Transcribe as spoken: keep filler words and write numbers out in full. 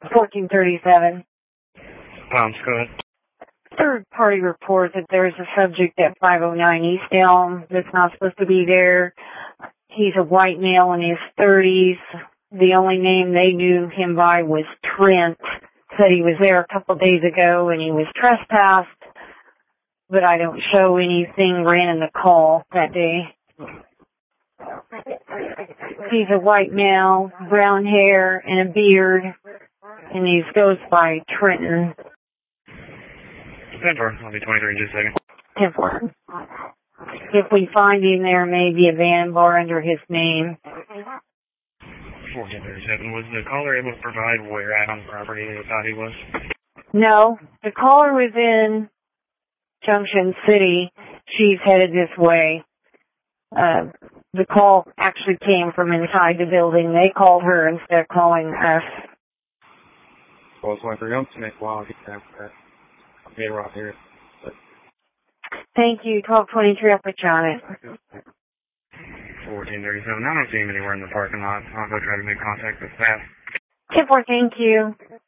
fourteen thirty-seven. Pounds, go ahead. Third party report that there's a subject at five oh nine East Elm that's not supposed to be there. He's a white male in his thirties. The only name they knew him by was Trent. Said he was there a couple of days ago and he was trespassed, but I don't show anything ran in the call that day. He's a white male, brown hair and a beard, and he goes by Trenton. ten four, I'll be twenty-three in just a second. ten four. If we find him, there may be a van bar under his name. fourteen thirty-seven, was the caller able to provide where at on the property they thought he was? No, the caller was in Junction City. She's headed this way. Uh, the call actually came from inside the building. They called her instead of calling us. Well, twenty-three, don't make a while. I'll be right here. Thank you. twelve twenty-three, I'll put you on it. fourteen thirty-seven, I don't see him anywhere in the parking lot. I'll go try to make contact with staff. ten four, thank you.